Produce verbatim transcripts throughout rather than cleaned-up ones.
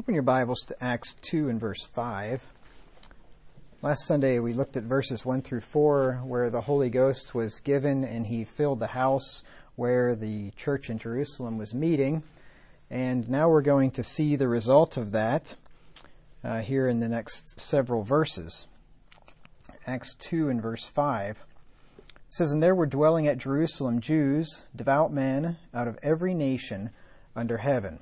Open your Bibles to Acts two and verse five. Last Sunday we looked at verses one through four where the Holy Ghost was given and he filled the house where the church in Jerusalem was meeting. And now we're going to see the result of that uh, here in the next several verses. Acts two and verse five. It says, "And there were dwelling at Jerusalem Jews, devout men, out of every nation under heaven."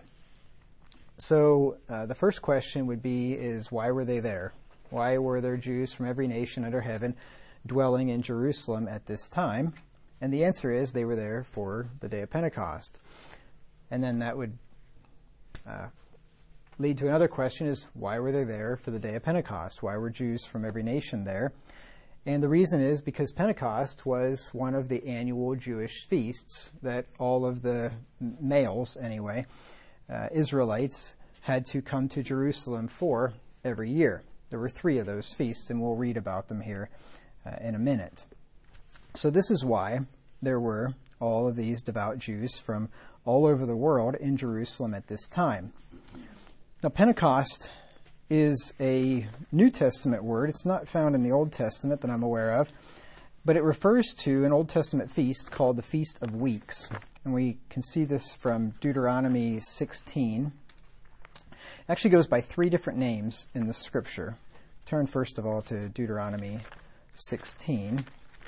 So uh, the first question would be, is why were they there? Why were there Jews from every nation under heaven dwelling in Jerusalem at this time? And the answer is they were there for the day of Pentecost. And then that would uh, lead to another question, is why were they there for the day of Pentecost? Why were Jews from every nation there? And the reason is because Pentecost was one of the annual Jewish feasts that all of the males, anyway, uh, Israelites had to come to Jerusalem for every year. There were three of those feasts, and we'll read about them here uh, in a minute. So this is why there were all of these devout Jews from all over the world in Jerusalem at this time. Now, Pentecost is a New Testament word. It's not found in the Old Testament that I'm aware of, but it refers to an Old Testament feast called the Feast of Weeks. And we can see this from Deuteronomy sixteen. It actually goes by three different names in the scripture. Turn first of all to Deuteronomy sixteen.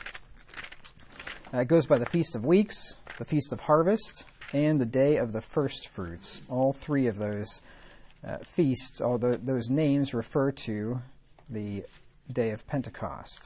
Uh, it goes by the Feast of Weeks, the Feast of Harvest, and the Day of the First Fruits. All three of those uh, feasts, all the, those names refer to the Day of Pentecost.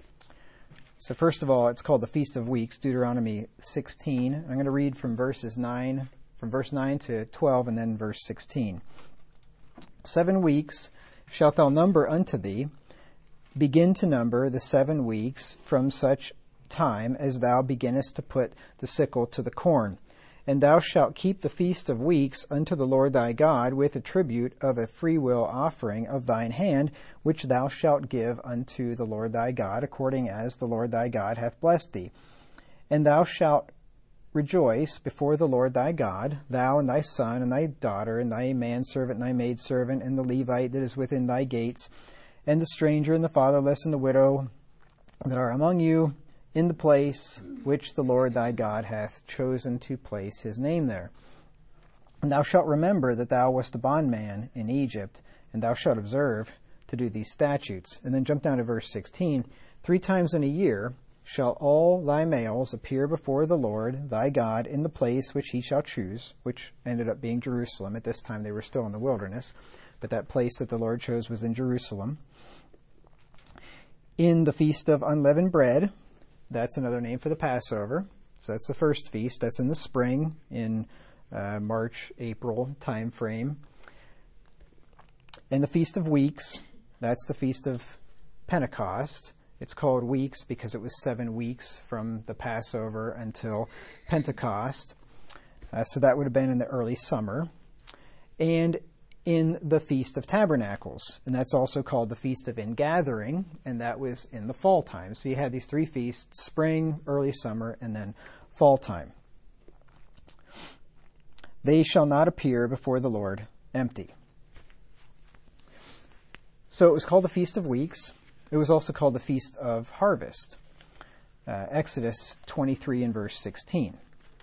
So first of all, it's called the Feast of Weeks, Deuteronomy sixteen. I'm going to read from verses nine, from verse nine to twelve, and then verse sixteen. "Seven weeks shalt thou number unto thee. Begin to number the seven weeks from such time as thou beginnest to put the sickle to the corn. And thou shalt keep the feast of weeks unto the Lord thy God with a tribute of a freewill offering of thine hand, which thou shalt give unto the Lord thy God, according as the Lord thy God hath blessed thee. And thou shalt rejoice before the Lord thy God, thou and thy son and thy daughter and thy manservant and thy maidservant and the Levite that is within thy gates, and the stranger and the fatherless and the widow that are among you, in the place which the Lord thy God hath chosen to place his name there. And thou shalt remember that thou wast a bondman in Egypt, and thou shalt observe to do these statutes." And then jump down to verse sixteen. "Three times in a year shall all thy males appear before the Lord thy God in the place which he shall choose," which ended up being Jerusalem. At this time they were still in the wilderness, but that place that the Lord chose was in Jerusalem. "In the feast of unleavened bread," that's another name for the Passover. So that's the first feast. That's in the spring, in uh, March, April time frame. And the Feast of Weeks, that's the Feast of Pentecost. It's called Weeks because it was seven weeks from the Passover until Pentecost. Uh, so that would have been in the early summer. And in the Feast of Tabernacles, and that's also called the Feast of Ingathering, and that was in the fall time. So you had these three feasts: spring, early summer, and then fall time. "They shall not appear before the Lord empty." So it was called the Feast of Weeks. It was also called the Feast of Harvest. Uh, Exodus twenty-three and verse sixteen.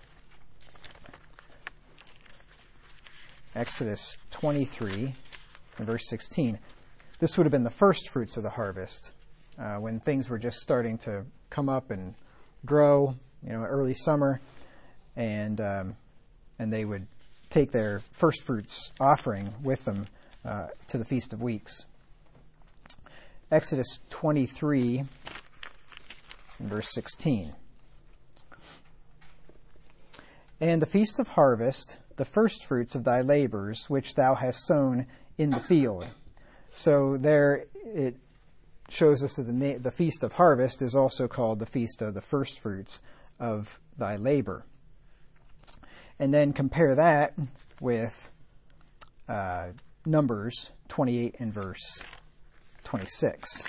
Exodus twenty-three and verse sixteen. This would have been the first fruits of the harvest, uh, when things were just starting to come up and grow, you know, early summer, and um, and they would take their first fruits offering with them uh, to the Feast of Weeks. Exodus twenty-three and verse sixteen. "And the Feast of Harvest, the first fruits of thy labors, which thou hast sown in the field." So there it shows us that the, na- the Feast of Harvest is also called the Feast of the First Fruits of thy labor. And then compare that with uh, Numbers twenty-eight and verse twenty-six.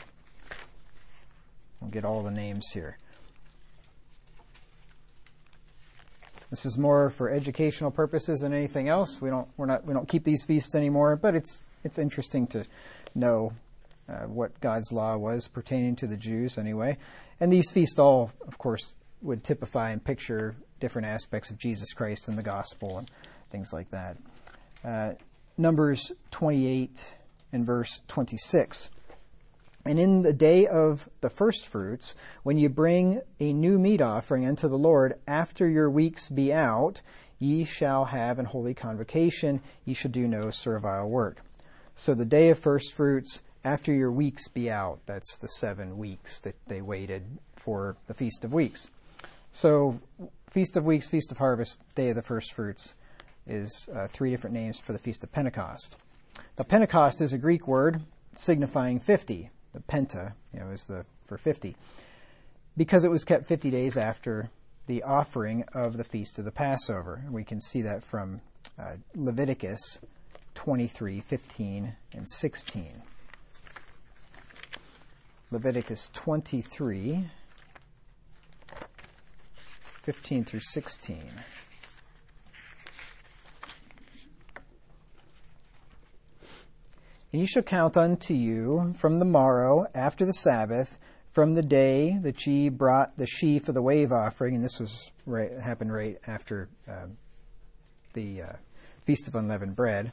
We'll get all the names here. This is more for educational purposes than anything else. We don't we're not we don't keep these feasts anymore, but it's it's interesting to know uh, what God's law was pertaining to the Jews anyway. And these feasts all, of course, would typify and picture different aspects of Jesus Christ and the gospel and things like that. Uh, Numbers twenty-eight and verse twenty-six. And in the day of the first fruits, when you bring a new meat offering unto the Lord, after your weeks be out, ye shall have an holy convocation, ye shall do no servile work. So the day of first fruits, after your weeks be out, that's the seven weeks that they waited for the Feast of Weeks. So Feast of Weeks, Feast of Harvest, Day of the First Fruits is uh, three different names for the Feast of Pentecost. Now, Pentecost is a Greek word signifying fifty. The penta, you know, is the for fifty, because it was kept fifty days after the offering of the Feast of the Passover. We can see that from uh, Leviticus twenty-three, fifteen, and sixteen. Leviticus twenty-three, fifteen through sixteen. And you shall count unto you from the morrow after the Sabbath, from the day that ye brought the sheaf of the wave offering, and this was right, happened right after uh, the uh, Feast of Unleavened Bread.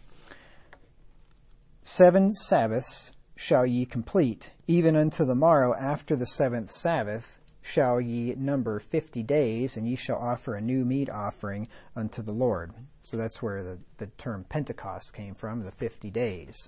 Seven Sabbaths shall ye complete, even unto the morrow after the seventh Sabbath shall ye number fifty days, and ye shall offer a new meat offering unto the Lord. So that's where the, the term Pentecost came from, the fifty days.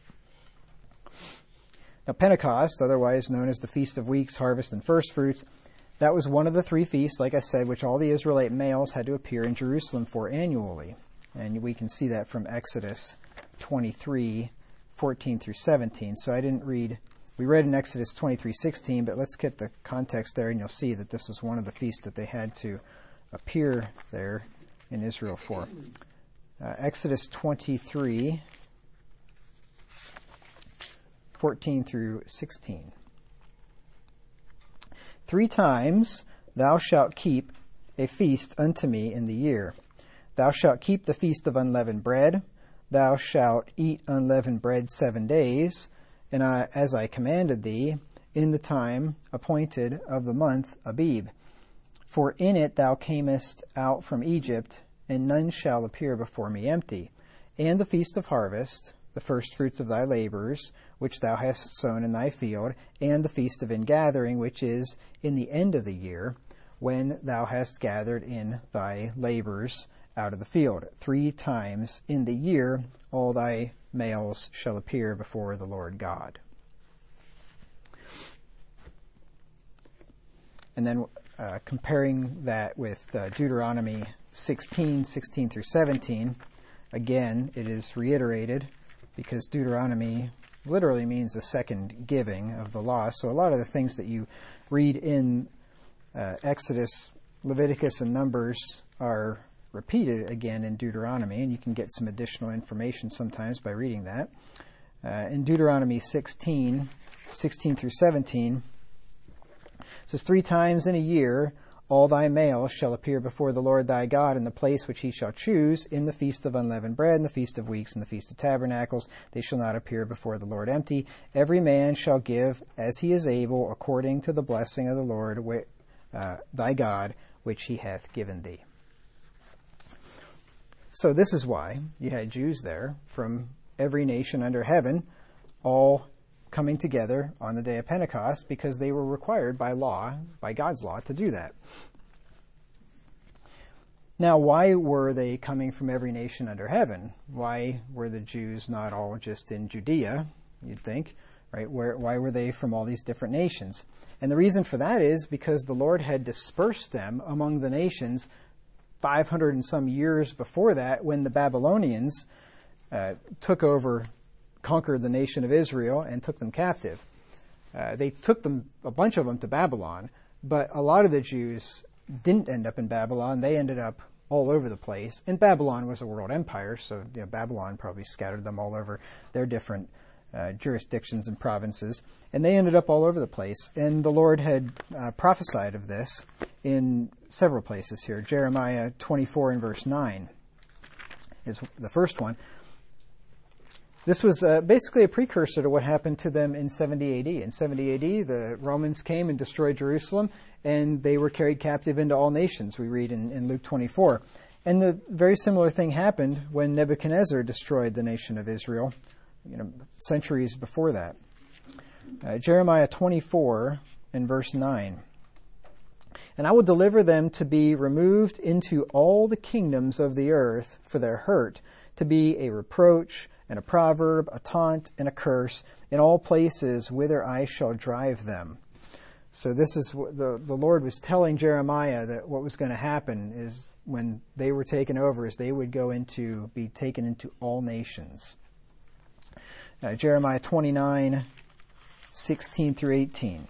Now, Pentecost, otherwise known as the Feast of Weeks, Harvest, and First Fruits, that was one of the three feasts, like I said, which all the Israelite males had to appear in Jerusalem for annually. And we can see that from Exodus twenty-three, fourteen through seventeen. So I didn't read, we read in Exodus twenty-three, sixteen, but let's get the context there, and you'll see that this was one of the feasts that they had to appear there in Israel for. Uh, Exodus twenty-three, fourteen through sixteen. Three times thou shalt keep a feast unto me in the year. Thou shalt keep the feast of unleavened bread. Thou shalt eat unleavened bread seven days, and I, as I commanded thee, in the time appointed of the month Abib. For in it thou camest out from Egypt, and none shall appear before me empty. And the feast of harvest, the first fruits of thy labors, which thou hast sown in thy field, and the feast of ingathering, which is in the end of the year, when thou hast gathered in thy labors out of the field. Three times in the year all thy males shall appear before the Lord God. And then uh, comparing that with uh, Deuteronomy sixteen, sixteen through seventeen, again, it is reiterated, because Deuteronomy literally means the second giving of the law. So a lot of the things that you read in uh, Exodus, Leviticus, and Numbers are repeated again in Deuteronomy, and you can get some additional information sometimes by reading that. Uh, in Deuteronomy sixteen, sixteen through seventeen, it says, Three times in a year all thy males shall appear before the Lord thy God in the place which he shall choose, in the feast of unleavened bread, and the feast of weeks, and the feast of tabernacles. They shall not appear before the Lord empty. Every man shall give as he is able, according to the blessing of the Lord uh, thy God, which he hath given thee. So this is why you had Jews there from every nation under heaven, all coming together on the day of Pentecost, because they were required by law, by God's law, to do that. Now, why were they coming from every nation under heaven? Why were the Jews not all just in Judea, you'd think, right? Where, why were they from all these different nations? And the reason for that is because the Lord had dispersed them among the nations five hundred and some years before that, when the Babylonians uh, took over conquered the nation of Israel and took them captive. Uh, they took them, a bunch of them, to Babylon, but a lot of the Jews didn't end up in Babylon. They ended up all over the place. And Babylon was a world empire, so you know, Babylon probably scattered them all over their different uh, jurisdictions and provinces. And they ended up all over the place. And the Lord had uh, prophesied of this in several places here. Jeremiah twenty-four and verse nine is the first one. This was uh, basically a precursor to what happened to them in seventy A D. In seventy A D, the Romans came and destroyed Jerusalem, and they were carried captive into all nations, we read in, in Luke twenty-four. And the very similar thing happened when Nebuchadnezzar destroyed the nation of Israel, you know, centuries before that. Uh, Jeremiah twenty-four and verse nine. And I will deliver them to be removed into all the kingdoms of the earth for their hurt, to be a reproach and a proverb, a taunt and a curse in all places whither I shall drive them. So this is what the, the Lord was telling Jeremiah, that what was going to happen is when they were taken over, is they would go into, be taken into all nations. Uh, Jeremiah twenty-nine, sixteen through eighteen.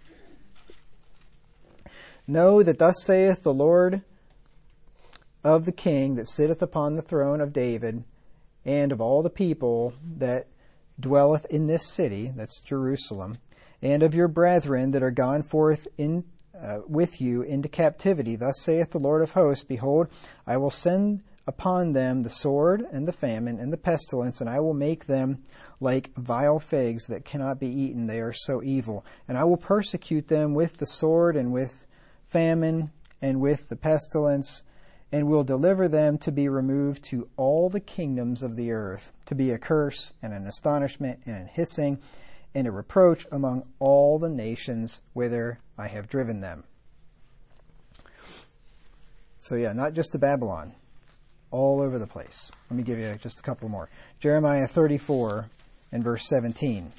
Know that thus saith the Lord of the king that sitteth upon the throne of David, and of all the people that dwelleth in this city, that's Jerusalem, and of your brethren that are gone forth in uh, with you into captivity. Thus saith the Lord of hosts, Behold, I will send upon them the sword and the famine and the pestilence, and I will make them like vile figs that cannot be eaten. They are so evil. And I will persecute them with the sword and with famine and with the pestilence, and will deliver them to be removed to all the kingdoms of the earth, to be a curse and an astonishment and an hissing and a reproach among all the nations whither I have driven them. So yeah, not just to Babylon, all over the place. Let me give you just a couple more. Jeremiah thirty-four and verse seventeen.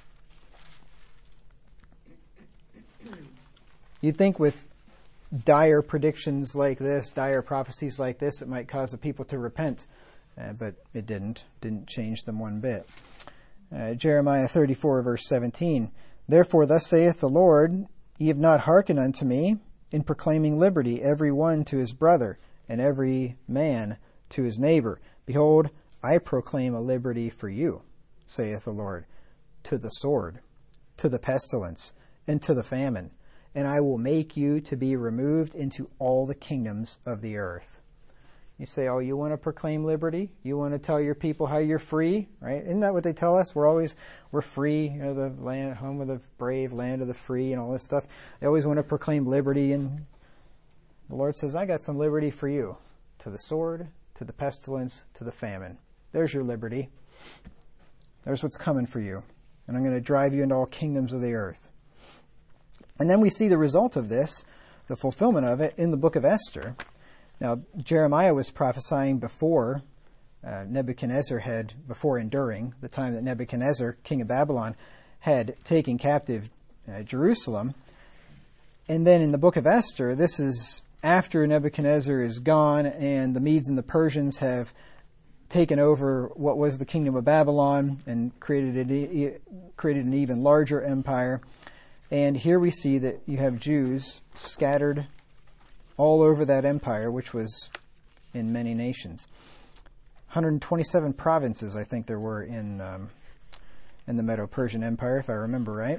You'd think with dire predictions like this, dire prophecies like this, it might cause the people to repent, uh, but it didn't. Didn't change them one bit. Uh, Jeremiah thirty-four, verse seventeen. Therefore thus saith the Lord, Ye have not hearkened unto me in proclaiming liberty, every one to his brother, and every man to his neighbor. Behold, I proclaim a liberty for you, saith the Lord, to the sword, to the pestilence, and to the famine. And I will make you to be removed into all the kingdoms of the earth. You say, oh, you want to proclaim liberty? You want to tell your people how you're free, right? Isn't that what they tell us? We're always, we're free, you know, the land, home of the brave, land of the free, and all this stuff. They always want to proclaim liberty, and the Lord says, I got some liberty for you. To the sword, to the pestilence, to the famine. There's your liberty. There's what's coming for you. And I'm going to drive you into all kingdoms of the earth. And then we see the result of this, the fulfillment of it, in the book of Esther. Now, Jeremiah was prophesying before uh, Nebuchadnezzar had, before and during the time that Nebuchadnezzar, king of Babylon, had taken captive uh, Jerusalem. And then in the book of Esther, this is after Nebuchadnezzar is gone and the Medes and the Persians have taken over what was the kingdom of Babylon and created, a, created an even larger empire. And here we see that you have Jews scattered all over that empire, which was in many nations. one hundred twenty-seven provinces, I think there were in um, in the Medo-Persian Empire, if I remember right.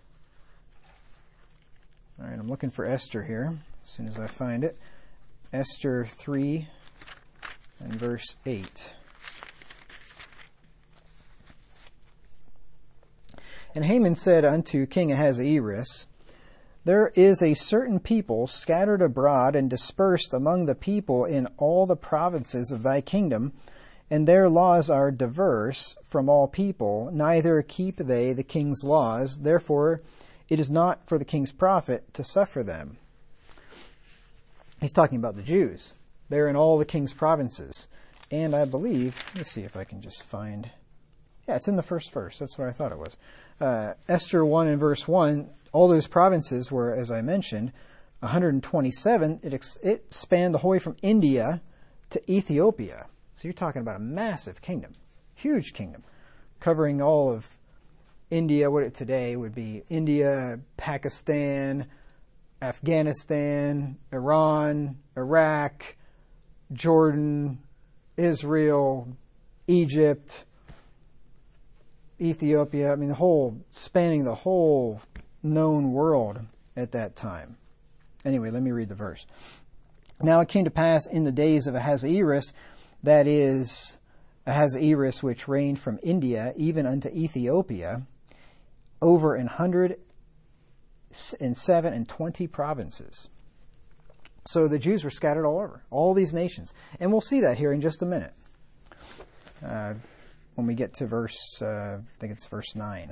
All right, I'm looking for Esther here as soon as I find it. Esther three and verse eight. And Haman said unto King Ahasuerus, There is a certain people scattered abroad and dispersed among the people in all the provinces of thy kingdom, and their laws are diverse from all people, neither keep they the king's laws, therefore it is not for the king's profit to suffer them. He's talking about the Jews. They're in all the king's provinces. And I believe, let me see if I can just find, yeah, it's in the first verse. That's what I thought it was. Uh, Esther one and verse one, all those provinces were, as I mentioned, one hundred twenty-seven. It, ex- it spanned the whole way from India to Ethiopia. So you're talking about a massive kingdom, huge kingdom, covering all of India. What it today would be India, Pakistan, Afghanistan, Iran, Iraq, Jordan, Israel, Egypt, Ethiopia. I mean, the whole, spanning the whole known world at that time. Anyway, let me read the verse. Now it came to pass in the days of Ahasuerus, that is, Ahasuerus which reigned from India even unto Ethiopia, over an hundred and seven and twenty provinces. So the Jews were scattered all over, all these nations. And we'll see that here in just a minute. Uh, when we get to verse, uh, I think it's verse nine.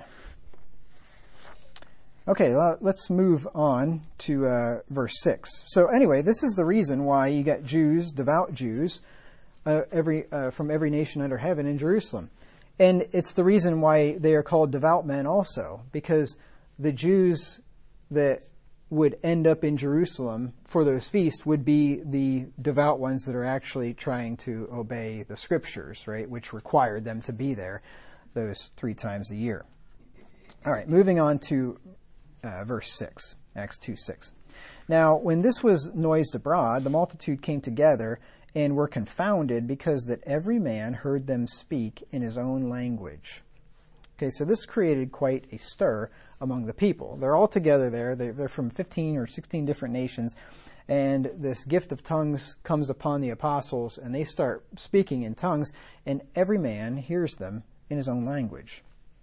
Okay, let's move on to uh, verse six. So anyway, this is the reason why you get Jews, devout Jews, uh, every uh, from every nation under heaven in Jerusalem. And it's the reason why they are called devout men also, because the Jews that would end up in Jerusalem for those feasts would be the devout ones that are actually trying to obey the scriptures, right, which required them to be there those three times a year. All right, moving on to Uh, verse six, Acts two six. Now, when this was noised abroad, the multitude came together and were confounded, because that every man heard them speak in his own language. Okay, so this created quite a stir among the people. They're all together there. They're from fifteen or sixteen different nations, and this gift of tongues comes upon the apostles, and they start speaking in tongues, and every man hears them in his own language.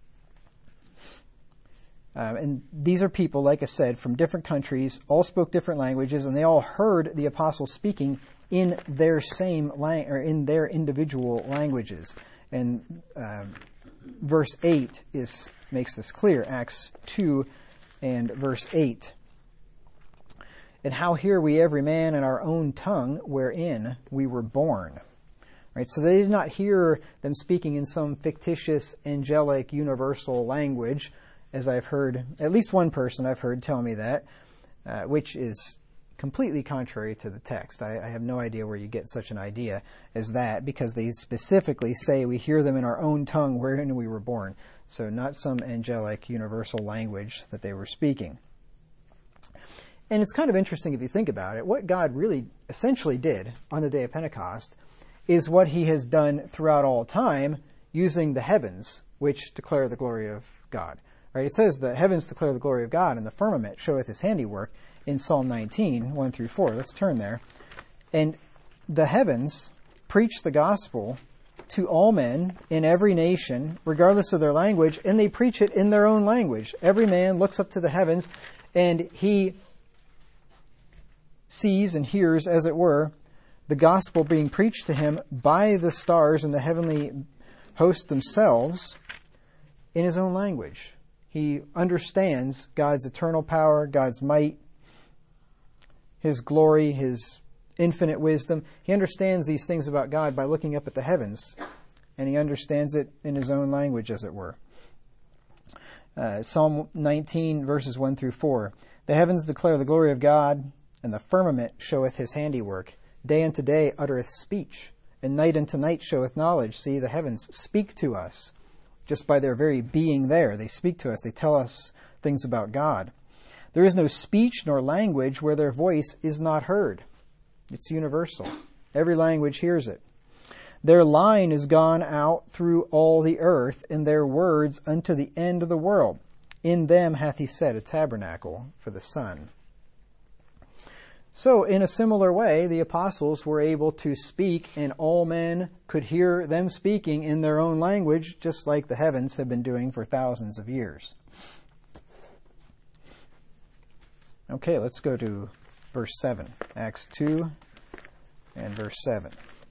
Uh, and these are people, like I said, from different countries, all spoke different languages, and they all heard the apostles speaking in their same lang- or in their individual languages. And uh, verse eight is makes this clear. Acts two and verse eight. And how hear we every man in our own tongue wherein we were born. Right, so they did not hear them speaking in some fictitious, angelic, universal language, as I've heard, at least one person I've heard tell me that, uh, which is completely contrary to the text. I, I have no idea where you get such an idea as that, because they specifically say we hear them in our own tongue wherein we were born. So not some angelic, universal language that they were speaking. And it's kind of interesting if you think about it. What God really essentially did on the day of Pentecost is what he has done throughout all time, using the heavens, which declare the glory of God. Right, it says the heavens declare the glory of God, and the firmament showeth his handiwork in Psalm nineteen, one through four. Let's turn there. And the heavens preach the gospel to all men in every nation, regardless of their language, and they preach it in their own language. Every man looks up to the heavens, and he sees and hears, as it were, the gospel being preached to him by the stars and the heavenly host themselves in his own language. He understands God's eternal power, God's might, his glory, his infinite wisdom. He understands these things about God by looking up at the heavens, and he understands it in his own language, as it were. Uh, Psalm nineteen, verses one through four. The heavens declare the glory of God, and the firmament showeth his handiwork. Day unto day uttereth speech, and night unto night showeth knowledge. See, the heavens speak to us. Just by their very being there, they speak to us. They tell us things about God. There is no speech nor language where their voice is not heard. It's universal. Every language hears it. Their line is gone out through all the earth, and their words unto the end of the world. In them hath he set a tabernacle for the sun. So, in a similar way, the apostles were able to speak, and all men could hear them speaking in their own language, just like the heavens have been doing for thousands of years. Okay, let's go to verse seven. Acts two and verse seven.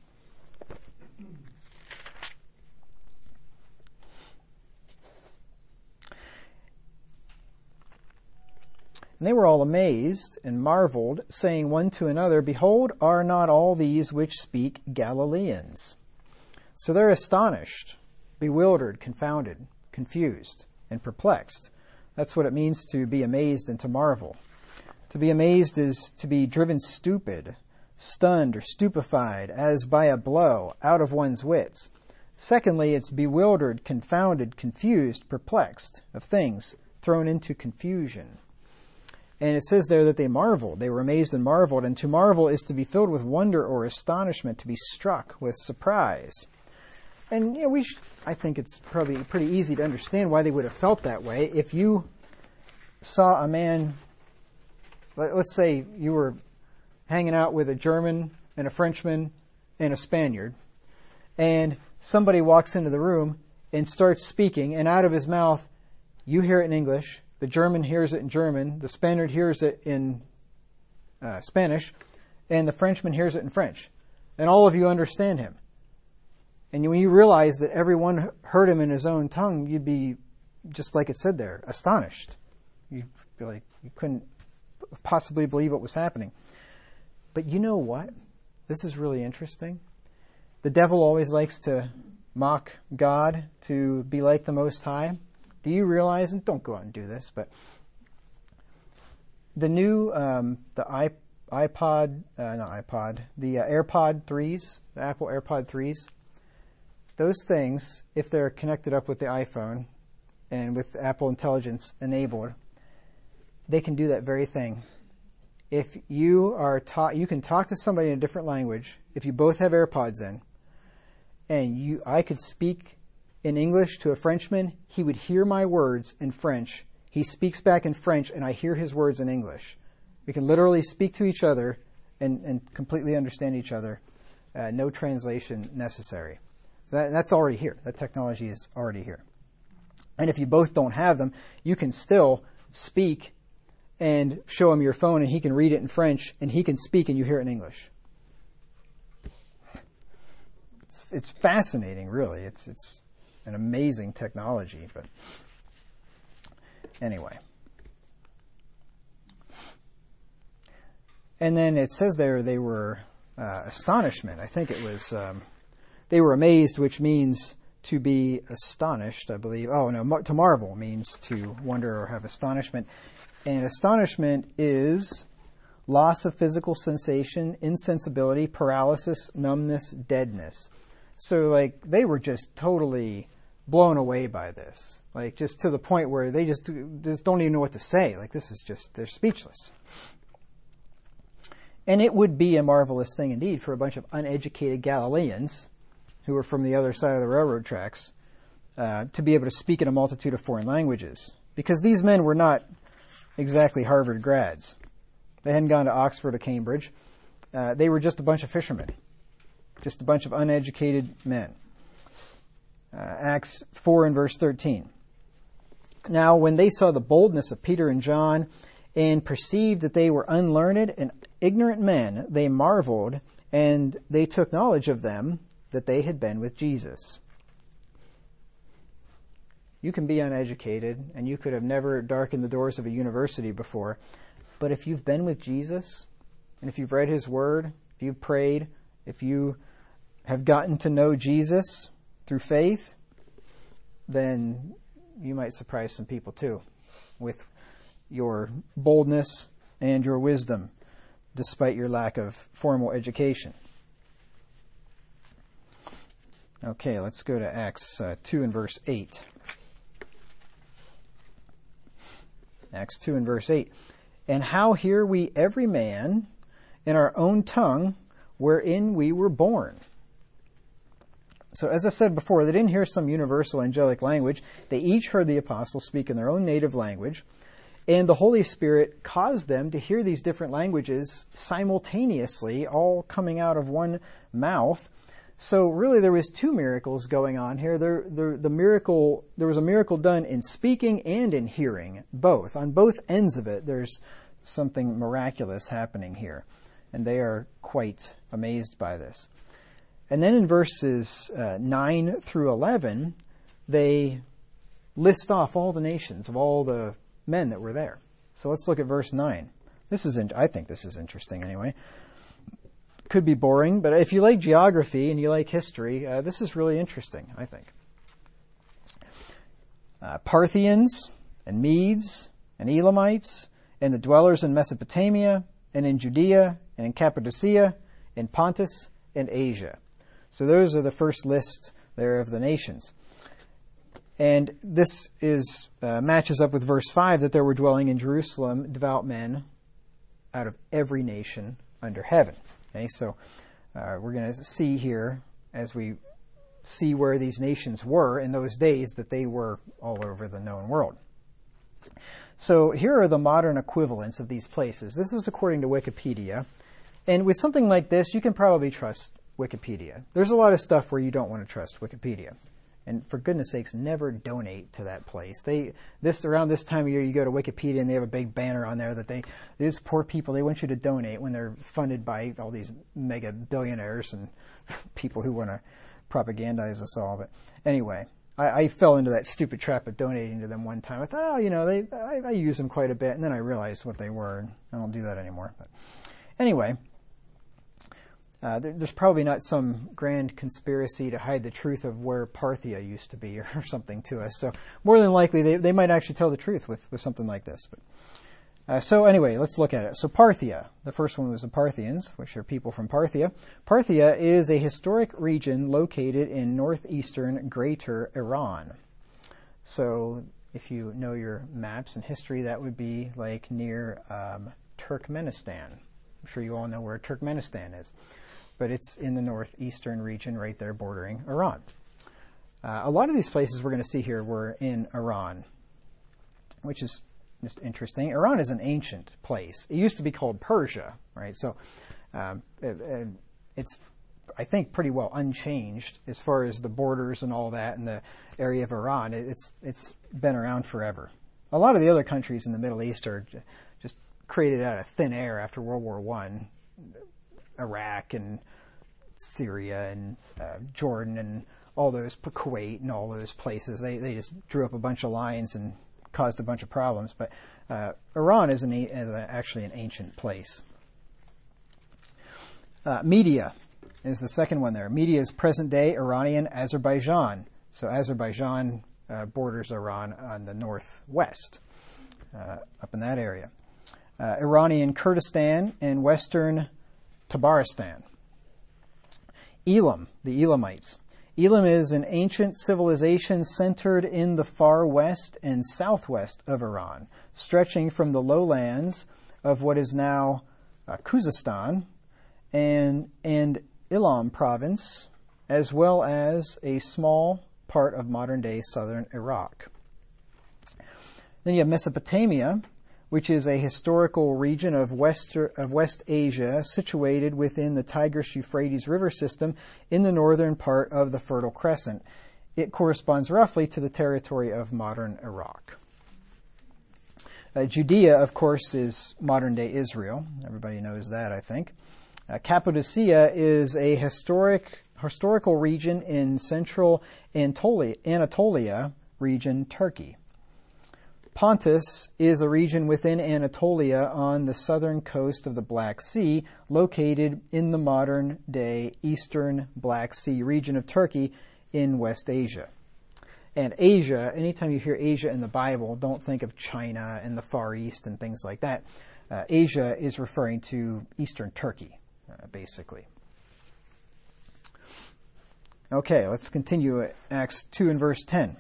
And they were all amazed and marveled, saying one to another, Behold, are not all these which speak Galileans? So they're astonished, bewildered, confounded, confused, and perplexed. That's what it means to be amazed and to marvel. To be amazed is to be driven stupid, stunned or stupefied, as by a blow, out of one's wits. Secondly, it's bewildered, confounded, confused, perplexed, of things thrown into confusion. And it says there that they marveled. They were amazed and marveled. And to marvel is to be filled with wonder or astonishment, to be struck with surprise. And, you know, we sh- I think it's probably pretty easy to understand why they would have felt that way. If you saw a man let, let's say you were hanging out with a German and a Frenchman and a Spaniard, and somebody walks into the room and starts speaking, and out of his mouth, you hear it in English, the German hears it in German, the Spaniard hears it in uh, Spanish, and the Frenchman hears it in French. And all of you understand him. And when you realize that everyone heard him in his own tongue, you'd be, just like it said there, astonished. You'd be like, you couldn't possibly believe what was happening. But you know what? This is really interesting. The devil always likes to mock God, to be like the Most High. Do you realize, and don't go out and do this, but the new, um, the iP- iPod, uh, not iPod, the uh, AirPod threes, the Apple AirPod threes, those things, if they're connected up with the iPhone and with Apple Intelligence enabled, they can do that very thing. If you are taught, you can talk to somebody in a different language. If you both have AirPods in, and you, I could speak in English to a Frenchman, he would hear my words in French. He speaks back in French, and I hear his words in English. We can literally speak to each other and, and completely understand each other. Uh, no translation necessary. So that, that's already here. That technology is already here. And if you both don't have them, you can still speak and show him your phone, and he can read it in French, and he can speak, and you hear it in English. It's, it's fascinating, really. It's it's an amazing technology. But anyway. And then it says there they were uh, astonishment. I think it was, um, they were amazed, which means to be astonished, I believe. Oh, no, mar- to marvel means to wonder or have astonishment. And astonishment is loss of physical sensation, insensibility, paralysis, numbness, deadness. So, like, they were just totally blown away by this. Like, just to the point where they just, just don't even know what to say. Like, this is just, they're speechless. And it would be a marvelous thing indeed for a bunch of uneducated Galileans who were from the other side of the railroad tracks uh, to be able to speak in a multitude of foreign languages. Because these men were not exactly Harvard grads. They hadn't gone to Oxford or Cambridge. Uh, they were just a bunch of fishermen. Just a bunch of uneducated men. Uh, Acts four and verse thirteen. Now, when they saw the boldness of Peter and John and perceived that they were unlearned and ignorant men, they marveled, and they took knowledge of them that they had been with Jesus. You can be uneducated, and you could have never darkened the doors of a university before, but if you've been with Jesus, and if you've read His Word, if you've prayed, if you have gotten to know Jesus through faith, then you might surprise some people too with your boldness and your wisdom, despite your lack of formal education. Okay, let's go to Acts uh, two and verse eight. Acts two and verse eight. And how hear we every man in our own tongue wherein we were born? So as I said before, they didn't hear some universal angelic language. They each heard the apostles speak in their own native language. And the Holy Spirit caused them to hear these different languages simultaneously, all coming out of one mouth. So really there was two miracles going on here. There, there, the miracle, there was a miracle done in speaking and in hearing, both. On both ends of it, there's something miraculous happening here. And they are quite amazed by this. And then in verses uh, nine through eleven, they list off all the nations of all the men that were there. So let's look at verse nine. This is, in, I think this is interesting anyway. Could be boring, but if you like geography and you like history, uh, this is really interesting, I think. Uh, Parthians and Medes and Elamites and the dwellers in Mesopotamia and in Judea and in Cappadocia and Pontus and Asia. So those are the first list there of the nations. And this is uh, matches up with verse five, that there were dwelling in Jerusalem devout men out of every nation under heaven. Okay, so uh, we're going to see here, as we see where these nations were in those days, that they were all over the known world. So here are the modern equivalents of these places. This is according to Wikipedia. And with something like this, you can probably trust Wikipedia. There's a lot of stuff where you don't want to trust Wikipedia. And for goodness sakes, never donate to that place. They this around this time of year, you go to Wikipedia and they have a big banner on there that they these poor people, they want you to donate when they're funded by all these mega billionaires and people who want to propagandize us all. But anyway, I, I fell into that stupid trap of donating to them one time. I thought, oh, you know, they I, I use them quite a bit, and then I realized what they were, and I don't do that anymore. But anyway. Uh, there, there's probably not some grand conspiracy to hide the truth of where Parthia used to be or, or something to us. So more than likely, they, they might actually tell the truth with, with something like this. But uh, so anyway, let's look at it. So Parthia, the first one was the Parthians, which are people from Parthia. Parthia is a historic region located in northeastern Greater Iran. So if you know your maps and history, that would be like near um, Turkmenistan. I'm sure you all know where Turkmenistan is. But it's in the northeastern region right there bordering Iran. Uh, a lot of these places we're going to see here were in Iran, which is just interesting. Iran is an ancient place. It used to be called Persia, right? So um, it, it, it's, I think, pretty well unchanged as far as the borders and all that and the area of Iran. It, it's it's been around forever. A lot of the other countries in the Middle East are j- just created out of thin air after World War One. Iraq and Syria and uh, Jordan and all those, Kuwait and all those places. They they just drew up a bunch of lines and caused a bunch of problems. But uh, Iran is, an, is a, actually an ancient place. Uh, Media is the second one there. Media is present-day Iranian Azerbaijan. So Azerbaijan uh, borders Iran on the northwest, uh, up in that area. Uh, Iranian Kurdistan and western Tabaristan. Elam, the Elamites. Elam is an ancient civilization centered in the far west and southwest of Iran, stretching from the lowlands of what is now uh, Khuzestan and, and Elam province, as well as a small part of modern-day southern Iraq. Then you have Mesopotamia, which is a historical region of, Wester, of West Asia situated within the Tigris-Euphrates river system in the northern part of the Fertile Crescent. It corresponds roughly to the territory of modern Iraq. Uh, Judea, of course, is modern-day Israel. Everybody knows that, I think. Uh, Cappadocia is a historic historical region in central Anatolia, Anatolia region, Turkey. Pontus is a region within Anatolia on the southern coast of the Black Sea, located in the modern-day eastern Black Sea region of Turkey in West Asia. And Asia, anytime you hear Asia in the Bible, don't think of China and the Far East and things like that. Uh, Asia is referring to eastern Turkey, uh, basically. Okay, let's continue at Acts two and verse ten.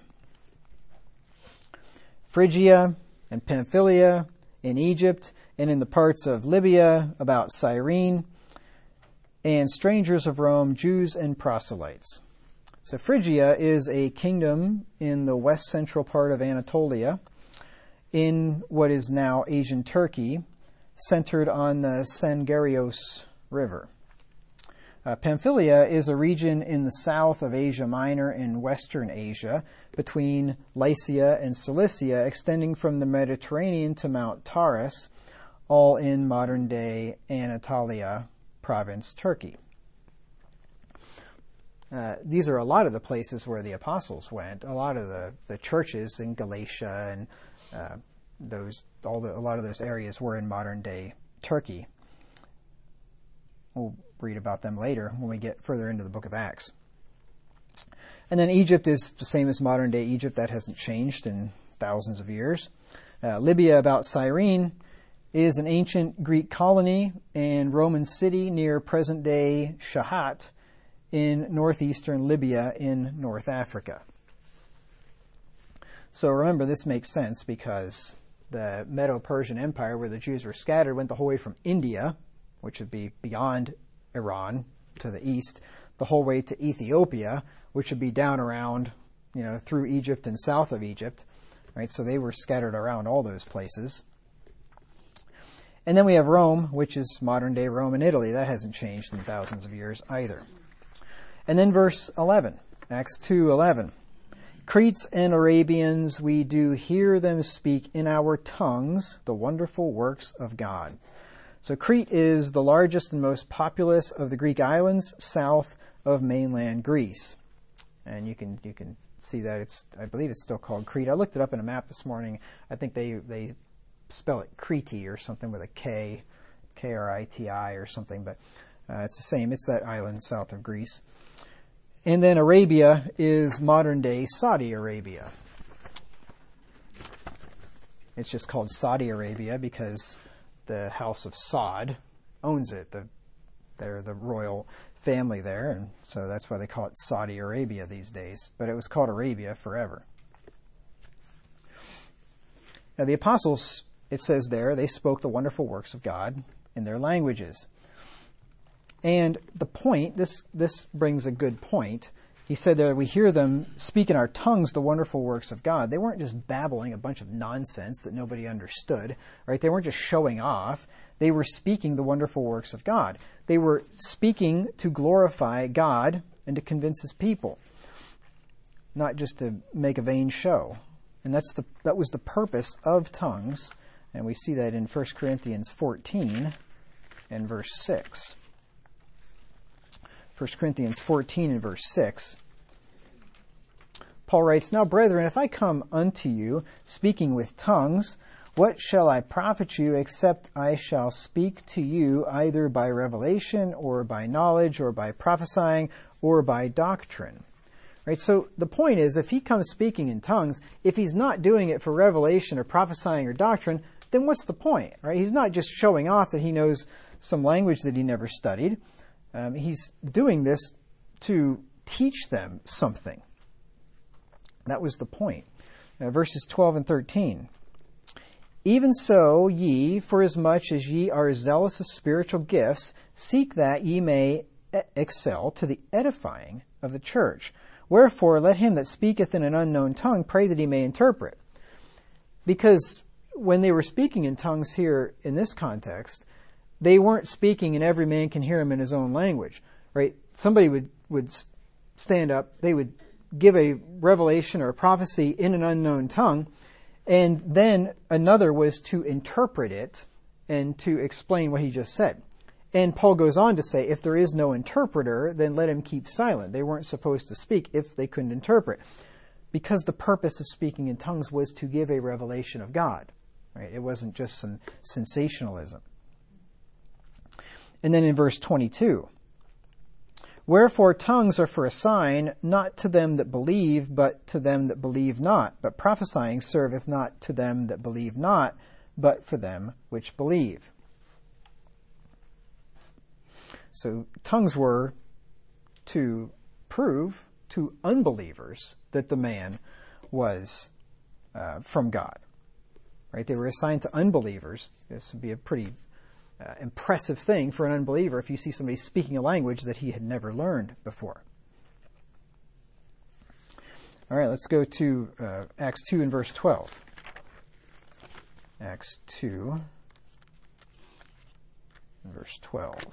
Phrygia and Pamphylia in Egypt and in the parts of Libya about Cyrene, and strangers of Rome, Jews and proselytes. So Phrygia is a kingdom in the west central part of Anatolia, in what is now Asian Turkey, centered on the Sangarios River. Uh, Pamphylia is a region in the south of Asia Minor in Western Asia, between Lycia and Cilicia, extending from the Mediterranean to Mount Taurus, all in modern-day Anatolia province, Turkey. Uh, these are a lot of the places where the apostles went. A lot of the, the churches in Galatia and uh, those, all the, a lot of those areas were in modern-day Turkey. We'll read about them later when we get further into the book of Acts. And then Egypt is the same as modern-day Egypt. That hasn't changed in thousands of years. Uh, Libya, about Cyrene, is an ancient Greek colony and Roman city near present-day Shahat in northeastern Libya in North Africa. So remember, this makes sense because the Medo-Persian Empire, where the Jews were scattered, went the whole way from India, which would be beyond Iran to the east, the whole way to Ethiopia, which would be down around, you know, through Egypt and south of Egypt, right? So they were scattered around all those places. And then we have Rome, which is modern-day Rome and Italy. That hasn't changed in thousands of years either. And then verse eleven, Acts two eleven. Cretes and Arabians, we do hear them speak in our tongues the wonderful works of God. So Crete is the largest and most populous of the Greek islands south of mainland Greece. And you can you can see that it's, I believe it's still called Crete. I looked it up in a map this morning. I think they, they spell it Crete or something with a K, K R I T I or something, but uh, it's the same. It's that island south of Greece. And then Arabia is modern-day Saudi Arabia. It's just called Saudi Arabia because the House of Saud owns it. The, they're the royal family there, and so that's why they call it Saudi Arabia these days. But it was called Arabia forever. Now the apostles, it says there, they spoke the wonderful works of God in their languages. And the point, this this brings a good point. He said that we hear them speak in our tongues the wonderful works of God. They weren't just babbling a bunch of nonsense that nobody understood, right? They weren't just showing off. They were speaking the wonderful works of God. They were speaking to glorify God and to convince his people, not just to make a vain show. And that's the that was the purpose of tongues. And we see that in First Corinthians fourteen and verse six. First Corinthians fourteen and verse six. Paul writes, Now, brethren, if I come unto you speaking with tongues, what shall I profit you, except I shall speak to you either by revelation or by knowledge or by prophesying or by doctrine? Right? So the point is, if he comes speaking in tongues, if he's not doing it for revelation or prophesying or doctrine, then what's the point? Right? He's not just showing off that he knows some language that he never studied. Um, he's doing this to teach them something. That was the point. Uh, verses twelve and thirteen. Even so, ye, forasmuch as ye are zealous of spiritual gifts, seek that ye may e- excel to the edifying of the church. Wherefore, let him that speaketh in an unknown tongue pray that he may interpret. Because when they were speaking in tongues here in this context, they weren't speaking and every man can hear him in his own language, right? Somebody would, would stand up, they would give a revelation or a prophecy in an unknown tongue, and then another was to interpret it and to explain what he just said. And Paul goes on to say, if there is no interpreter, then let him keep silent. They weren't supposed to speak if they couldn't interpret, because the purpose of speaking in tongues was to give a revelation of God, right? It wasn't just some sensationalism. And then in verse twenty-two, wherefore tongues are for a sign, not to them that believe, but to them that believe not. But prophesying serveth not to them that believe not, but for them which believe. So tongues were to prove to unbelievers that the man was uh, from God. Right? They were assigned to unbelievers. This would be a pretty Uh, impressive thing for an unbeliever if you see somebody speaking a language that he had never learned before. All right, let's go to uh, Acts two and verse twelve. Acts two and verse twelve.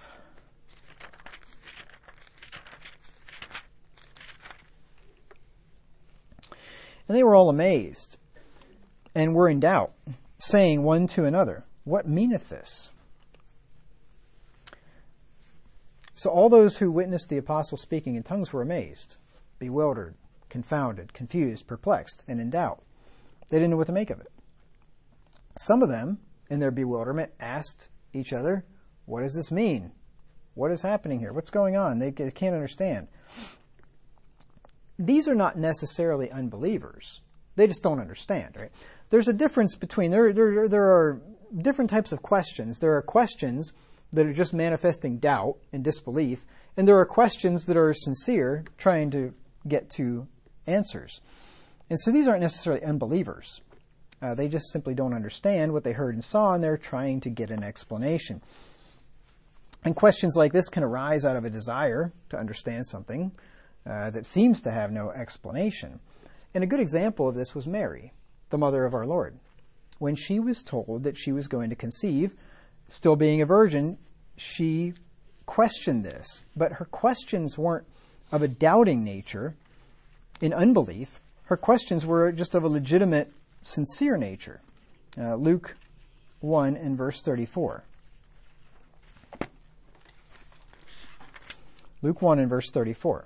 And they were all amazed and were in doubt, saying one to another, What meaneth this? So all those who witnessed the apostles speaking in tongues were amazed, bewildered, confounded, confused, perplexed, and in doubt. They didn't know what to make of it. Some of them, in their bewilderment, asked each other, what does this mean? What is happening here? What's going on? They can't understand. These are not necessarily unbelievers. They just don't understand, right? There's a difference between, there, there, there are different types of questions. There are questions that are just manifesting doubt and disbelief, and there are questions that are sincere, trying to get to answers. And so these aren't necessarily unbelievers. Uh, they just simply don't understand what they heard and saw, and they're trying to get an explanation. And questions like this can arise out of a desire to understand something uh, that seems to have no explanation. And a good example of this was Mary. the mother of our Lord. When she was told that she was going to conceive, still being a virgin, she questioned this. But her questions weren't of a doubting nature, in unbelief. Her questions were just of a legitimate, sincere nature. Uh, Luke one and verse thirty-four. Luke one and verse thirty-four.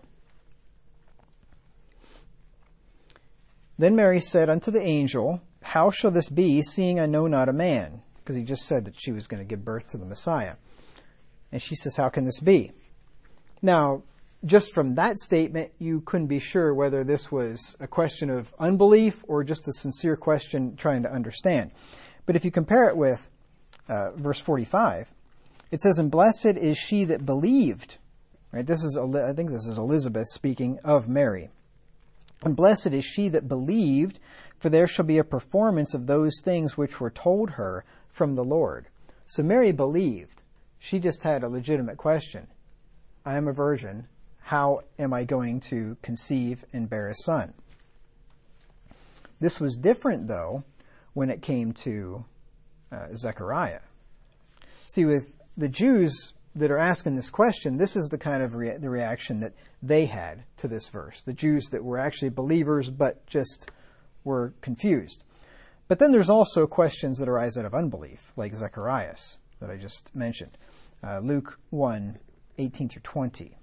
Then Mary said unto the angel, How shall this be, seeing I know not a man? Because he just said that she was going to give birth to the Messiah. And she says, How can this be? Now, just from that statement, you couldn't be sure whether this was a question of unbelief or just a sincere question trying to understand. But if you compare it with uh, verse forty-five, it says, And blessed is she that believed. Right? This is, I think this is Elizabeth speaking of Mary. And blessed is she that believed, for there shall be a performance of those things which were told her from the Lord. So Mary believed. She just had a legitimate question. I am a virgin. How am I going to conceive and bear a son? This was different, though, when it came to uh, Zechariah. See, with the Jews that are asking this question, this is the kind of rea- the reaction that they had to this verse. The Jews that were actually believers but just were confused. But then there's also questions that arise out of unbelief, like Zechariah's that I just mentioned. Uh, Luke one, eighteen through twenty.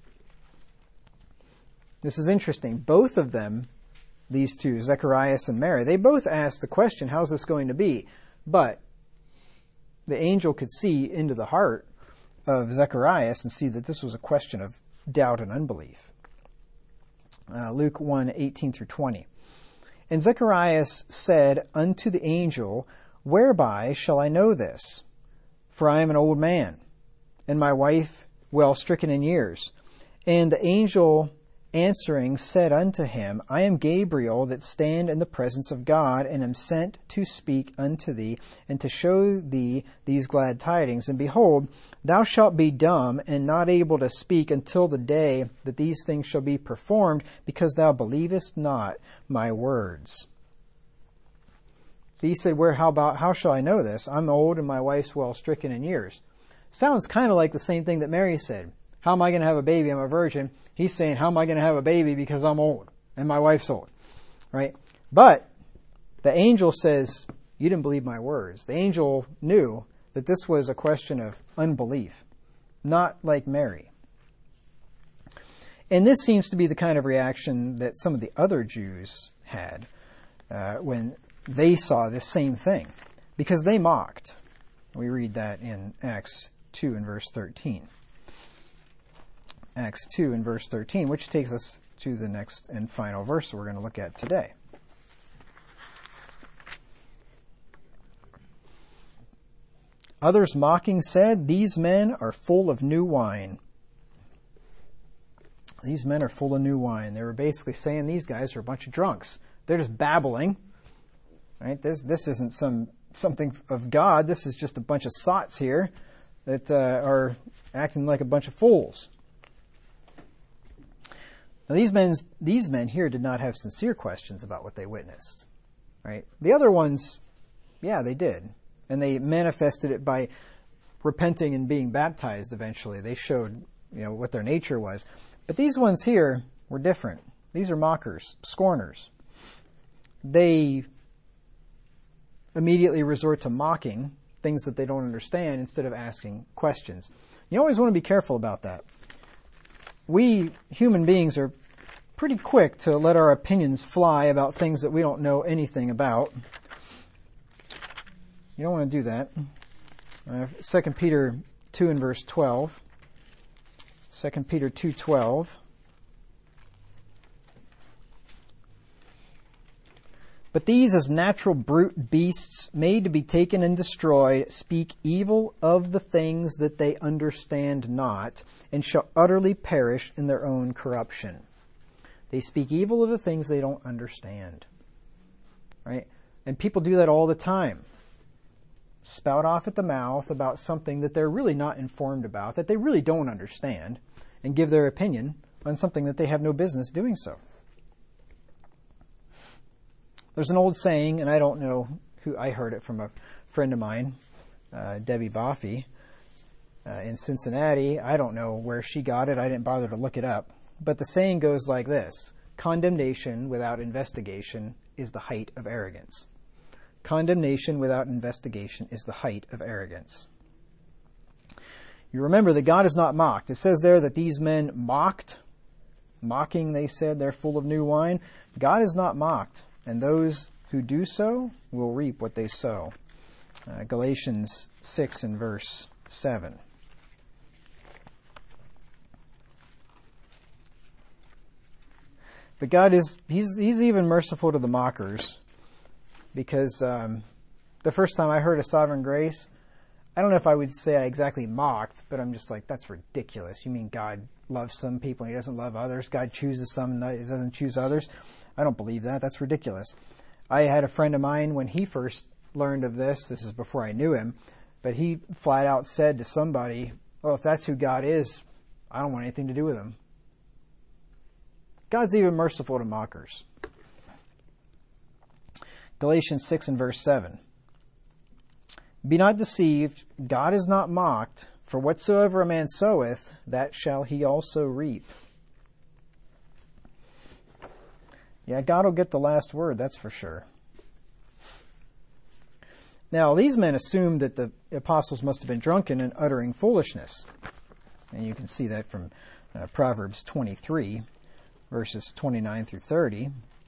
This is interesting. Both of them, these two, Zacharias and Mary, they both asked the question, how's this going to be? But the angel could see into the heart of Zacharias and see that this was a question of doubt and unbelief. Uh, Luke one, eighteen through twenty. And Zacharias said unto the angel, Whereby shall I know this? For I am an old man, and my wife well stricken in years. And the angel answering said unto him, I am Gabriel that stand in the presence of God, and am sent to speak unto thee, and to show thee these glad tidings. And behold, thou shalt be dumb, and not able to speak until the day that these things shall be performed, because thou believest not my words. So he said, Where, how about, how shall I know this? I'm old, and my wife's well stricken in years. Sounds kind of like the same thing that Mary said. How am I going to have a baby? I'm a virgin. He's saying, how am I going to have a baby because I'm old and my wife's old, right? But the angel says, you didn't believe my words. The angel knew that this was a question of unbelief, not like Mary. And this seems to be the kind of reaction that some of the other Jews had uh, when they saw this same thing, because they mocked. We read that in Acts two and verse thirteen. Acts two and verse thirteen, which takes us to the next and final verse we're going to look at today. Others mocking said, These men are full of new wine. These men are full of new wine. They were basically saying these guys are a bunch of drunks. They're just babbling. Right? This this isn't some something of God. This is just a bunch of sots here that uh, are acting like a bunch of fools. Now, these men, these men here did not have sincere questions about what they witnessed, right? The other ones, yeah, they did. And they manifested it by repenting and being baptized eventually. They showed, you know, what their nature was. But these ones here were different. These are mockers, scorners. They immediately resort to mocking things that they don't understand instead of asking questions. You always want to be careful about that. We human beings are pretty quick to let our opinions fly about things that we don't know anything about. You don't want to do that. Uh, Second Peter two and verse twelve. Second Peter two twelve. But these, as natural brute beasts, made to be taken and destroyed, speak evil of the things that they understand not, and shall utterly perish in their own corruption. They speak evil of the things they don't understand. Right? And people do that all the time. Spout off at the mouth about something that they're really not informed about, that they really don't understand, and give their opinion on something that they have no business doing so. There's an old saying, and I don't know who, I heard it from a friend of mine, uh, Debbie Boffey, uh, in Cincinnati. I don't know where she got it. I didn't bother to look it up. But the saying goes like this: condemnation without investigation is the height of arrogance. Condemnation without investigation is the height of arrogance. You remember that God is not mocked. It says there that these men mocked. Mocking, they said, they're full of new wine. God is not mocked, and those who do so will reap what they sow. Uh, Galatians six and verse seven. But God is, he's, he's even merciful to the mockers, because um, the first time I heard of sovereign grace, I don't know if I would say I exactly mocked, but I'm just like, that's ridiculous. You mean God loves some people and he doesn't love others? God chooses some and he doesn't choose others? I don't believe that. That's ridiculous. I had a friend of mine when he first learned of this, this is before I knew him, but he flat out said to somebody, well, if that's who God is, I don't want anything to do with him. God's even merciful to mockers. Galatians six and verse seven. Be not deceived, God is not mocked, for whatsoever a man soweth, that shall he also reap. Yeah, God will get the last word, that's for sure. Now, these men assumed that the apostles must have been drunken and uttering foolishness. And you can see that from uh, Proverbs twenty-three, verses twenty-nine through thirty.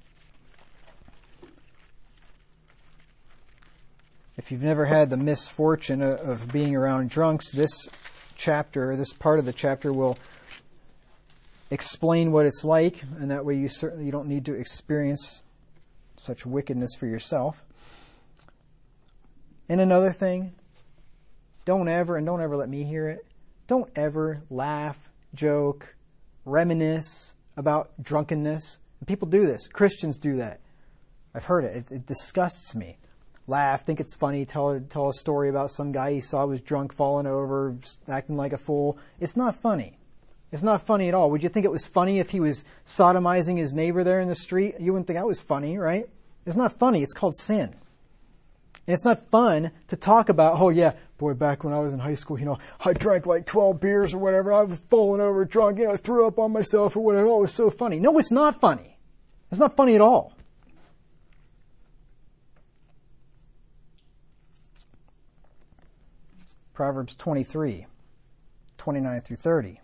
If you've never had the misfortune of being around drunks, this chapter, this part of the chapter will explain what it's like, and that way you certainly you don't need to experience such wickedness for yourself. And another thing, don't ever, and don't ever let me hear it, don't ever laugh, joke, reminisce about drunkenness. And people do this. Christians do that. I've heard it. It, it disgusts me. Laugh, think it's funny, tell tell a story about some guy you saw was drunk, falling over, acting like a fool. It's not funny. It's not funny at all. Would you think it was funny if he was sodomizing his neighbor there in the street? You wouldn't think that was funny, right? It's not funny. It's called sin. And it's not fun to talk about, oh yeah, boy, back when I was in high school, you know, I drank like twelve beers or whatever. I was falling over drunk, you know, threw up on myself or whatever. Oh, it was so funny. No, it's not funny. It's not funny at all. Proverbs twenty-three, twenty-nine through thirty.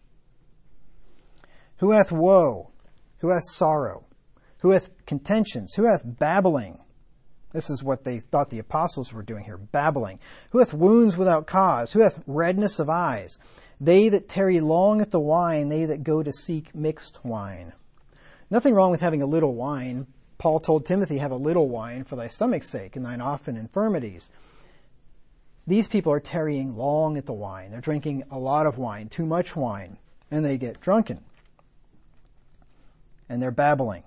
Who hath woe? Who hath sorrow? Who hath contentions? Who hath babbling? This is what they thought the apostles were doing here, babbling. Who hath wounds without cause? Who hath redness of eyes? They that tarry long at the wine, they that go to seek mixed wine. Nothing wrong with having a little wine. Paul told Timothy, have a little wine for thy stomach's sake and thine often infirmities. These people are tarrying long at the wine. They're drinking a lot of wine, too much wine, and they get drunken. And they're babbling.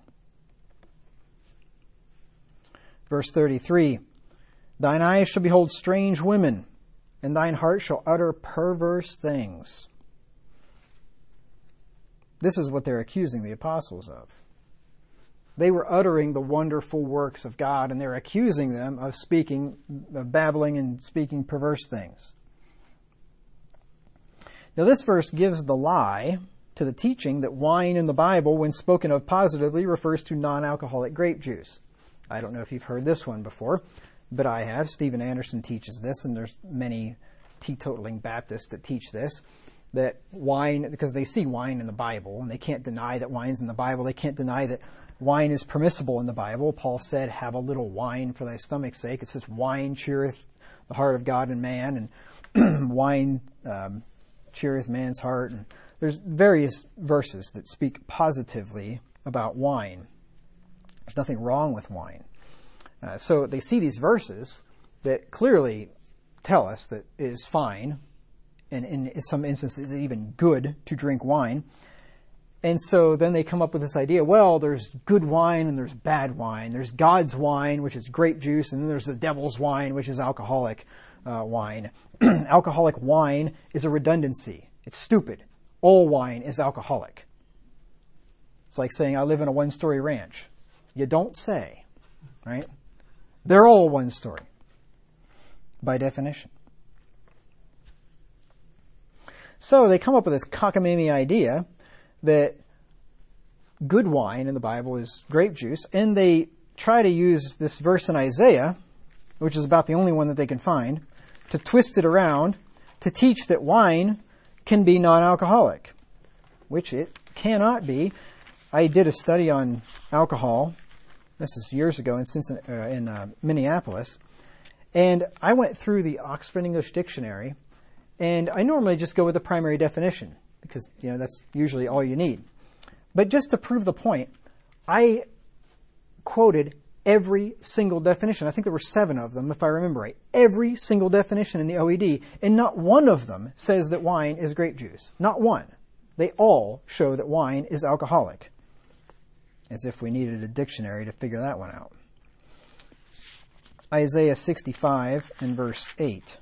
Verse thirty-three, thine eyes shall behold strange women, and thine heart shall utter perverse things. This is what they're accusing the apostles of. They were uttering the wonderful works of God, and they're accusing them of speaking, of babbling and speaking perverse things. Now this verse gives the lie to the teaching that wine in the Bible, when spoken of positively, refers to non-alcoholic grape juice. I don't know if you've heard this one before, but I have. Stephen Anderson teaches this, and there's many teetotaling Baptists that teach this, that wine, because they see wine in the Bible, and they can't deny that wine's in the Bible. They can't deny that wine is permissible in the Bible. Paul said, have a little wine for thy stomach's sake. It says, wine cheereth the heart of God and man, and wine um, cheereth man's heart. And there's various verses that speak positively about wine. There's nothing wrong with wine. Uh, so they see these verses that clearly tell us that it is fine, and in some instances even good, to drink wine. And so then they come up with this idea, well, there's good wine and there's bad wine. There's God's wine, which is grape juice, and then there's the devil's wine, which is alcoholic uh, wine. Alcoholic wine is a redundancy. It's stupid. All wine is alcoholic. It's like saying, I live in a one-story ranch. You don't say. right? They're all one story, by definition. So they come up with this cockamamie idea that good wine in the Bible is grape juice, and they try to use this verse in Isaiah, which is about the only one that they can find, to twist it around to teach that wine can be non-alcoholic, which it cannot be. I did a study on alcohol. This is years ago in, Cincinnati, uh, in uh, Minneapolis. And I went through the Oxford English Dictionary, and I normally just go with the primary definition because, you know, that's usually all you need. But just to prove the point, I quoted every single definition. I think there were seven of them, if I remember right. Every single definition in the O E D, and not one of them says that wine is grape juice. Not one. They all show that wine is alcoholic. As if we needed a dictionary to figure that one out. Isaiah sixty-five and verse eight.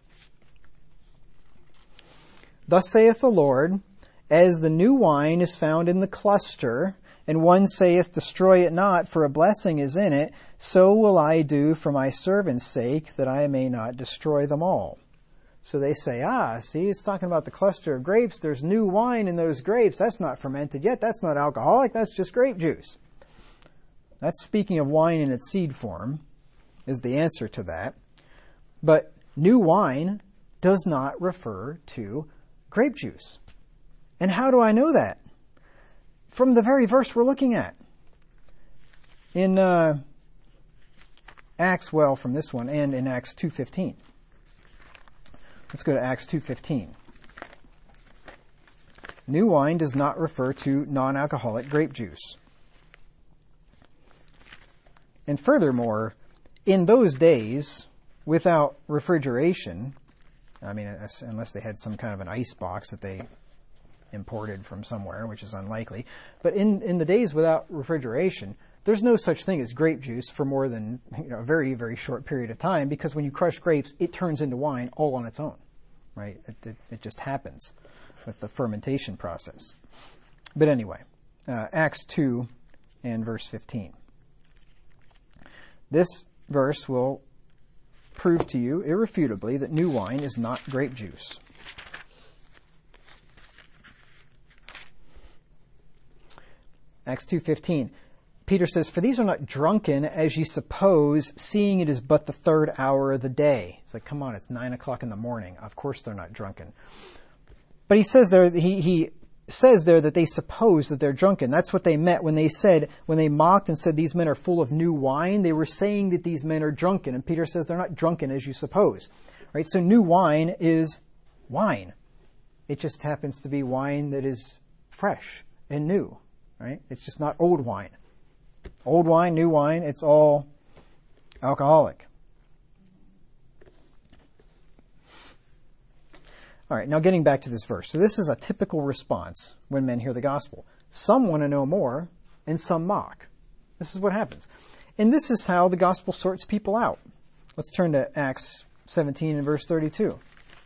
Thus saith the Lord, as the new wine is found in the cluster, and one saith, destroy it not, for a blessing is in it, so will I do for my servant's sake, that I may not destroy them all. So they say, ah, see, it's talking about the cluster of grapes. There's new wine in those grapes. That's not fermented yet. That's not alcoholic. That's just grape juice. That's speaking of wine in its seed form, is the answer to that. But new wine does not refer to grape juice. And how do I know that? From the very verse we're looking at. In uh, Acts, well, from this one, and in Acts two fifteen. Let's go to Acts two fifteen. New wine does not refer to non-alcoholic grape juice. And furthermore, in those days, without refrigeration, I mean, unless they had some kind of an ice box that they imported from somewhere, which is unlikely, but in, in the days without refrigeration, there's no such thing as grape juice for more than, you know, a very, very short period of time, because when you crush grapes, it turns into wine all on its own, right? It, it, it just happens with the fermentation process. But anyway, uh, Acts two and verse fifteen. This verse will prove to you irrefutably that new wine is not grape juice. Acts two fifteen. Peter says, for these are not drunken as ye suppose, seeing it is but the third hour of the day. It's like, come on, it's nine o'clock in the morning. Of course they're not drunken. But he says there, he, he says there that they suppose that they're drunken. That's what they meant when they said, when they mocked and said these men are full of new wine. They were saying that these men are drunken. And Peter says they're not drunken as you suppose. Right? So new wine is wine. It just happens to be wine that is fresh and new. Right? It's just not old wine. Old wine, new wine, it's all alcoholic. All right, now getting back to this verse. So this is a typical response when men hear the gospel. Some want to know more, and some mock. This is what happens. And this is how the gospel sorts people out. Let's turn to Acts seventeen and verse thirty-two.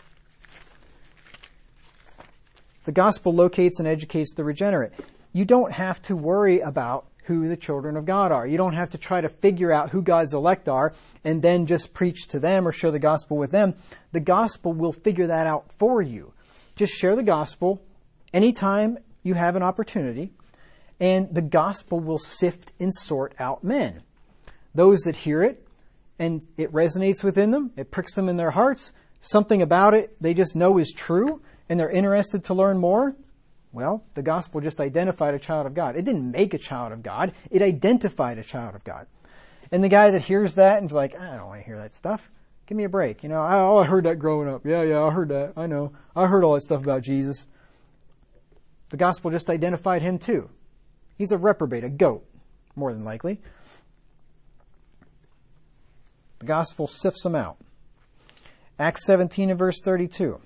The gospel locates and educates the regenerate. You don't have to worry about who the children of God are. You don't have to try to figure out who God's elect are and then just preach to them or share the gospel with them. The gospel will figure that out for you. Just share the gospel anytime you have an opportunity, and the gospel will sift and sort out men. Those that hear it and it resonates within them, it pricks them in their hearts, something about it they just know is true and they're interested to learn more. Well, the gospel just identified a child of God. It didn't make a child of God. It identified a child of God. And the guy that hears that and is like, I don't want to hear that stuff. Give me a break. You know, I, oh, I heard that growing up. Yeah, yeah, I heard that. I know. I heard all that stuff about Jesus. The gospel just identified him too. He's a reprobate, a goat, more than likely. The gospel sifts him out. Acts seventeen and verse thirty-two.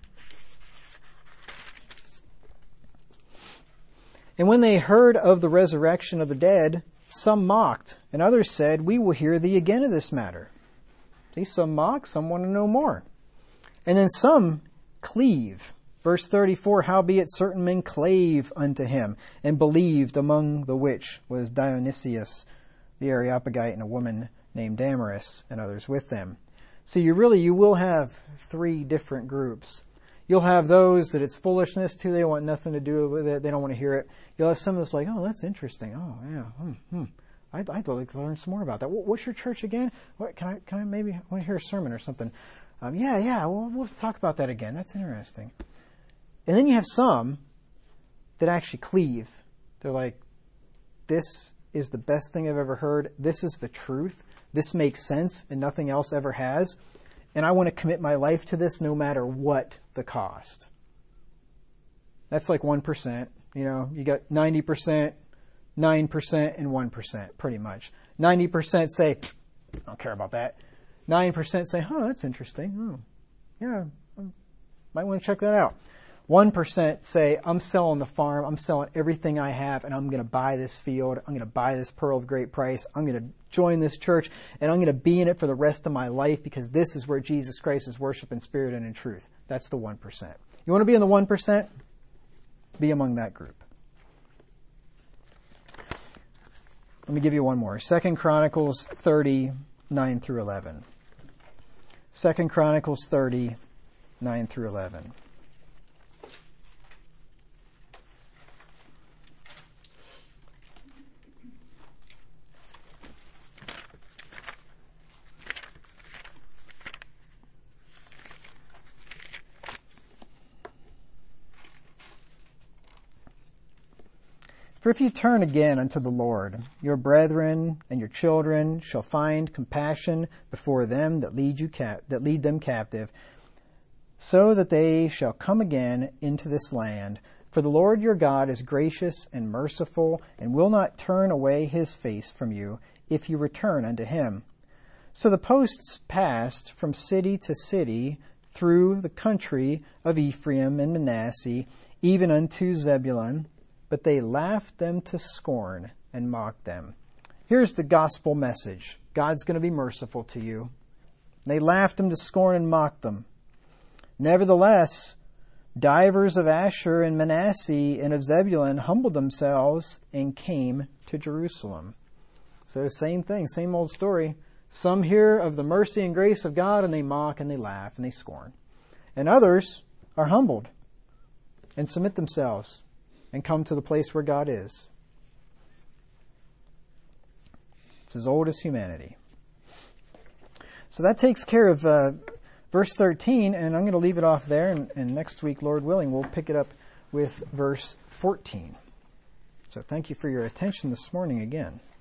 And when they heard of the resurrection of the dead, some mocked, and others said, we will hear thee again of this matter. See, some mock, some want to know more. And then some cleave. Verse thirty-four, howbeit certain men clave unto him, and believed, among the which was Dionysius the Areopagite, and a woman named Damaris, and others with them. So you really, you will have three different groups. You'll have those that it's foolishness to, they want nothing to do with it, they don't want to hear it. You'll have some that's like, oh, that's interesting, oh, yeah, hmm, hmm. I'd, I'd like to learn some more about that. What's your church again? What, can I, can I maybe, I want to hear a sermon or something. Um, yeah, yeah, we'll, we'll talk about that again. That's interesting. And then you have some that actually cleave. They're like, this is the best thing I've ever heard. This is the truth. This makes sense and nothing else ever has. And I want to commit my life to this no matter what the cost. That's like one percent. You know, you got ninety percent, nine percent, and one percent pretty much. ninety percent say, I don't care about that. nine percent say, huh, that's interesting. Oh, yeah, I might want to check that out. one percent say, I'm selling the farm, I'm selling everything I have, and I'm going to buy this field, I'm going to buy this pearl of great price, I'm going to join this church, and I'm going to be in it for the rest of my life because this is where Jesus Christ is worshiped in spirit and in truth. That's the one percent. You want to be in the one percent? Be among that group. Let me give you one more. Second Chronicles thirty, nine through eleven. Second Chronicles thirty, nine through eleven. For if you turn again unto the Lord, your brethren and your children shall find compassion before them that lead you cap- that lead them captive, so that they shall come again into this land. For the Lord your God is gracious and merciful, and will not turn away his face from you, if you return unto him. So the posts passed from city to city through the country of Ephraim and Manasseh, even unto Zebulun, but they laughed them to scorn and mocked them. Here's the gospel message. God's going to be merciful to you. They laughed them to scorn and mocked them. Nevertheless, divers of Asher and Manasseh and of Zebulun humbled themselves and came to Jerusalem. So same thing, same old story. Some hear of the mercy and grace of God and they mock and they laugh and they scorn. And others are humbled and submit themselves and come to the place where God is. It's as old as humanity. So that takes care of uh, verse thirteen, and I'm going to leave it off there, and, and next week, Lord willing, we'll pick it up with verse fourteen. So thank you for your attention this morning again.